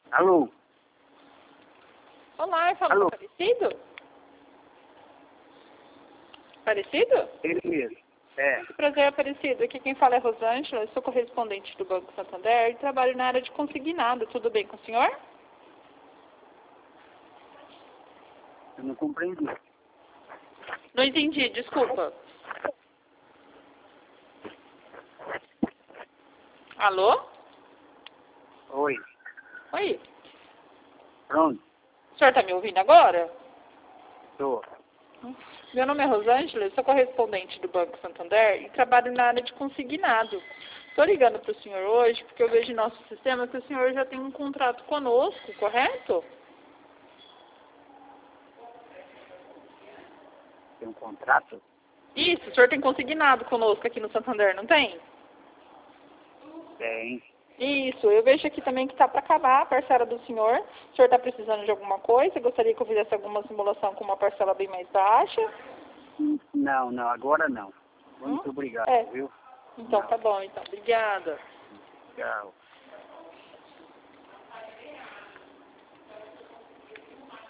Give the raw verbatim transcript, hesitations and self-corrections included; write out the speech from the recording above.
Alô? Olá, fala Alô? Aparecido? Aparecido? Ele mesmo. É. Prazer, Aparecido. Aqui quem fala é Rosângela, eu sou correspondente do Banco Santander e trabalho na área de consignado. Tudo bem com o senhor? Eu não compreendi. Não entendi, desculpa. Alô? Oi. Oi. Pronto. O senhor está me ouvindo agora? Tô. Meu nome é Rosângela, eu sou correspondente do Banco Santander e trabalho na área de consignado. Estou ligando para o senhor hoje porque eu vejo em nosso sistema que o senhor já tem um contrato conosco, correto? Tem um contrato? Isso, o senhor tem consignado conosco aqui no Santander, não tem? Tem. Isso, eu vejo aqui também que está para acabar a parcela do senhor. O senhor está precisando de alguma coisa? Gostaria que eu fizesse alguma simulação com uma parcela bem mais baixa? Hum, Não, não, agora não. Muito Hum? obrigado, É. viu? Então Não. tá bom, então. Obrigada. Tchau.